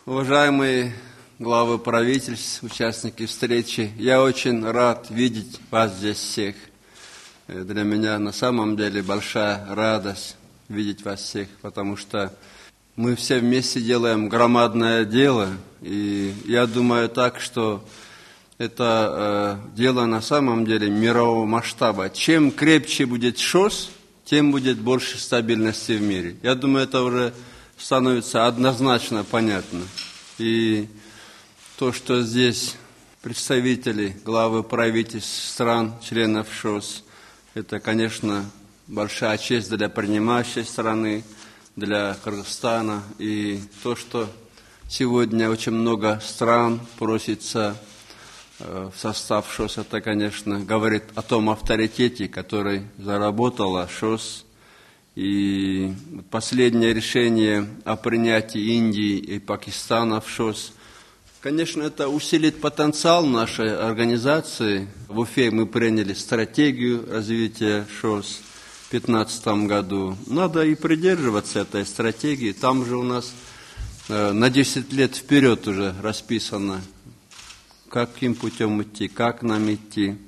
Уважаемые главы правительств, участники встречи, я очень рад видеть вас здесь всех. Для меня на самом деле большая радость видеть вас всех, потому что мы все вместе делаем громадное дело, и я думаю так, что это дело на самом деле мирового масштаба. Чем крепче будет ШОС, тем будет больше стабильности в мире. Я думаю, это уже становится однозначно понятно. И то, что здесь представители, главы правительств стран, членов ШОС, это, конечно, большая честь для принимающей страны, для Кыргызстана. И то, что сегодня очень много стран просится в состав ШОС, это, конечно, говорит о том авторитете, который заработала ШОС. И последнее решение о принятии Индии и Пакистана в ШОС, конечно, это усилит потенциал нашей организации. В Уфе мы приняли стратегию развития ШОС в 2015 году. Надо и придерживаться этой стратегии. Там же у нас на 10 лет вперед уже расписано, каким путем идти, как нам идти.